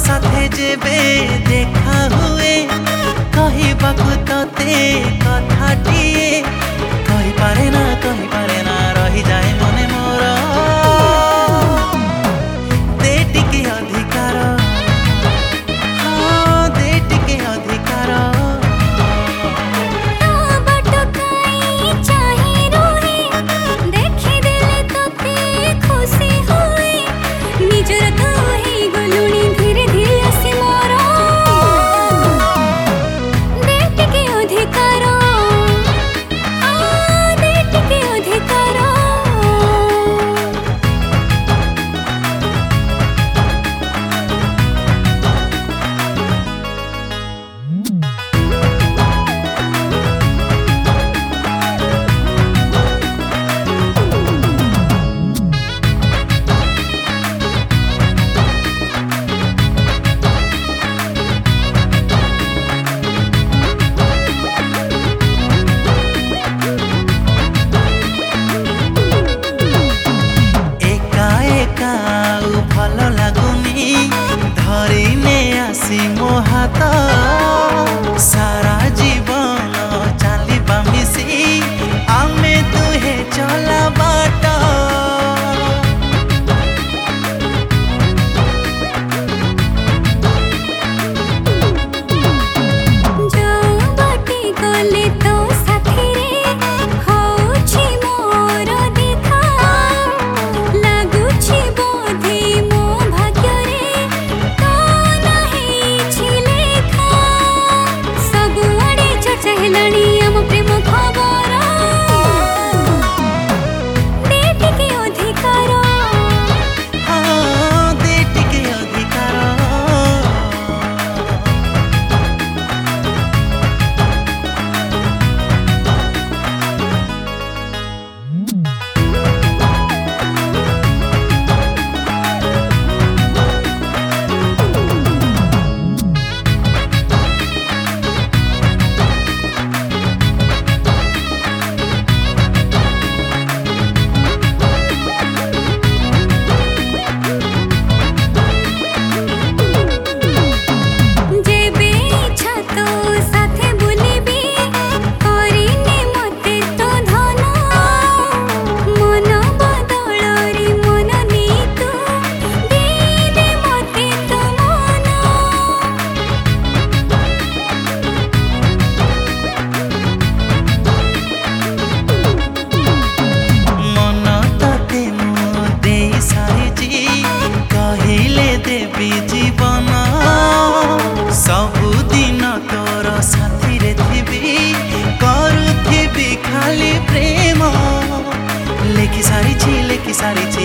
साथे जेबे देखा हुए कहबाकू तोते कथाटिए कही पारे ना रही जाए मने मोर दे टिके अधिकार हाँ दे टिके अधिकार भल लगुनी धरी ने आसी मो हाथ सारा जीवन चलवा मिसी आमे दुहे चला बाट देवी जीवन सबुदिन तोर साथी रे थी करुथी खाली प्रेम लेखि सारी